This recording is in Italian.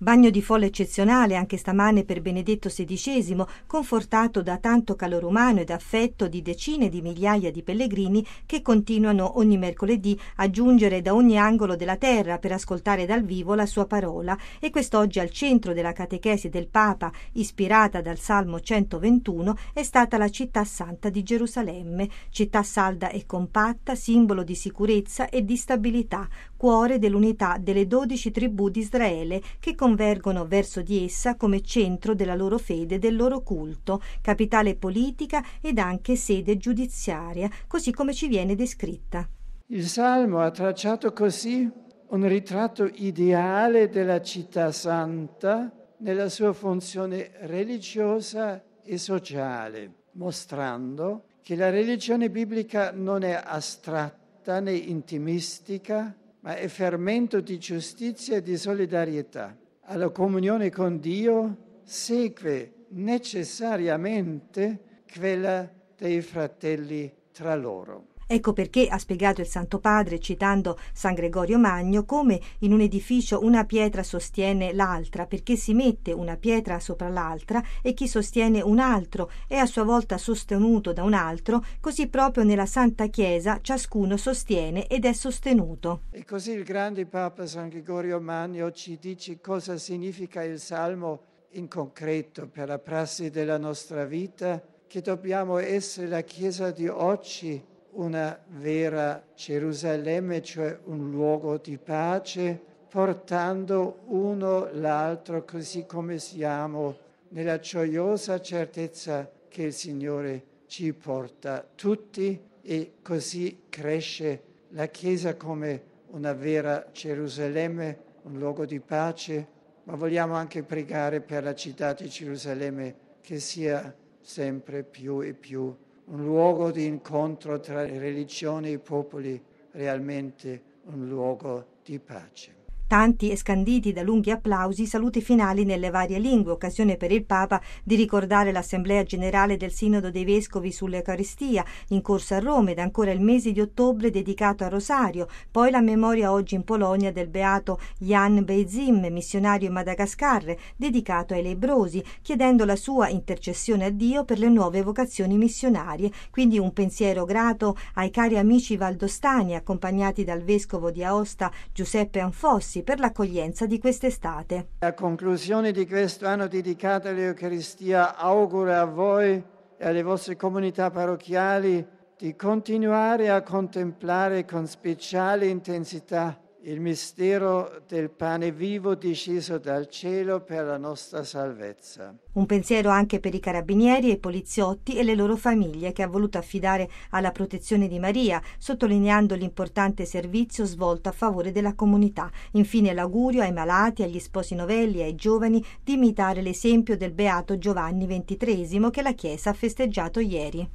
Bagno di folla eccezionale anche stamane per Benedetto XVI, confortato da tanto calore umano ed affetto di decine di migliaia di pellegrini che continuano ogni mercoledì a giungere da ogni angolo della terra per ascoltare dal vivo la sua parola, e quest'oggi al centro della catechesi del Papa, ispirata dal Salmo 121, è stata la città santa di Gerusalemme, città salda e compatta, simbolo di sicurezza e di stabilità, cuore dell'unità delle 12 tribù di Israele che convergono verso di essa come centro della loro fede e del loro culto, capitale politica ed anche sede giudiziaria, così come ci viene descritta. Il Salmo ha tracciato così un ritratto ideale della città santa nella sua funzione religiosa e sociale, mostrando che la religione biblica non è astratta né intimistica, ma è fermento di giustizia e di solidarietà. Alla comunione con Dio segue necessariamente quella dei fratelli tra loro. Ecco perché ha spiegato il Santo Padre, citando San Gregorio Magno, come in un edificio una pietra sostiene l'altra, perché si mette una pietra sopra l'altra e chi sostiene un altro è a sua volta sostenuto da un altro, così proprio nella Santa Chiesa ciascuno sostiene ed è sostenuto. E così il grande Papa San Gregorio Magno ci dice cosa significa il Salmo in concreto per la prassi della nostra vita, che dobbiamo essere la Chiesa di oggi, una vera Gerusalemme, cioè un luogo di pace, portando uno l'altro così come siamo, nella gioiosa certezza che il Signore ci porta tutti, e così cresce la Chiesa come una vera Gerusalemme, un luogo di pace, ma vogliamo anche pregare per la città di Gerusalemme che sia sempre più e più un luogo di incontro tra le religioni e i popoli, realmente un luogo di pace. Tanti e scanditi da lunghi applausi, saluti finali nelle varie lingue, occasione per il Papa di ricordare l'Assemblea Generale del Sinodo dei Vescovi sull'Eucaristia in corso a Roma, ed ancora il mese di ottobre dedicato al Rosario, poi la memoria oggi in Polonia del beato Jan Beizim, missionario in Madagascar, dedicato ai lebbrosi, chiedendo la sua intercessione a Dio per le nuove vocazioni missionarie. Quindi un pensiero grato ai cari amici valdostani, accompagnati dal vescovo di Aosta Giuseppe Anfossi, per l'accoglienza di quest'estate. A conclusione di questo anno dedicato all'Eucaristia, auguro a voi e alle vostre comunità parrocchiali di continuare a contemplare con speciale intensità il mistero del pane vivo disceso dal cielo per la nostra salvezza. Un pensiero anche per i carabinieri e i poliziotti e le loro famiglie, che ha voluto affidare alla protezione di Maria, sottolineando l'importante servizio svolto a favore della comunità. Infine l'augurio ai malati, agli sposi novelli e ai giovani di imitare l'esempio del beato Giovanni XXIII che la Chiesa ha festeggiato ieri.